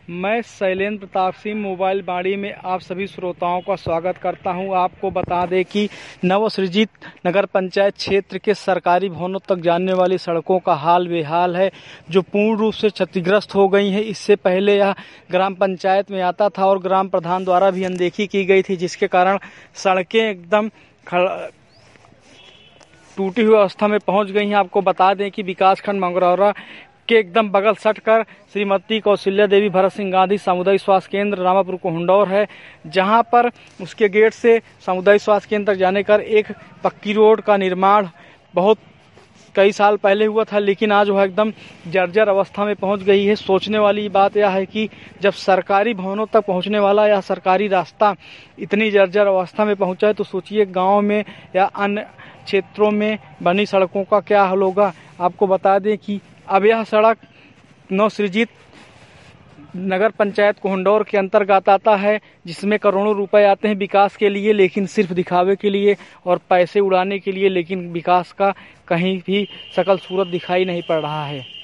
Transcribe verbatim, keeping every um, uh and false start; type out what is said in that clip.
मैं शैलेंद्र प्रताप सिंह मोबाइल बाड़ी में आप सभी श्रोताओं का स्वागत करता हूं। आपको बता दें कि नवसृजित नगर पंचायत क्षेत्र के सरकारी भवनों तक जाने वाली सड़कों का हाल बेहाल है, जो पूर्ण रूप से क्षतिग्रस्त हो गई हैं। इससे पहले यह ग्राम पंचायत में आता था और ग्राम प्रधान द्वारा भी अनदेखी की गई थी, जिसके कारण सड़कें एकदम टूटी हुई अवस्था में पहुंच गई हैं। आपको बता दें कि विकासखंड मंगरौरा के एकदम बगल सटकर श्रीमती कौशल्या देवी भरत सिंह गांधी सामुदायिक स्वास्थ्य केंद्र रामापुर कोहंडौर है, जहां पर उसके गेट से सामुदायिक स्वास्थ्य केंद्र तक जाने कर एक पक्की रोड का निर्माण बहुत कई साल पहले हुआ था, लेकिन आज वह एकदम जर्जर अवस्था में पहुंच गई है। सोचने वाली बात यह है कि जब सरकारी भवनों तक पहुंचने वाला या सरकारी रास्ता इतनी जर्जर अवस्था में पहुंचा है, तो सोचिए गाँव में या अन्य क्षेत्रों में बनी सड़कों का क्या हाल होगा। आपको बता दें कि अब यह सड़क नवसृजित नगर पंचायत कोहंडौर के अंतर्गत आता है, जिसमें करोड़ों रुपए आते हैं विकास के लिए, लेकिन सिर्फ दिखावे के लिए और पैसे उड़ाने के लिए, लेकिन विकास का कहीं भी शकल सूरत दिखाई नहीं पड़ रहा है।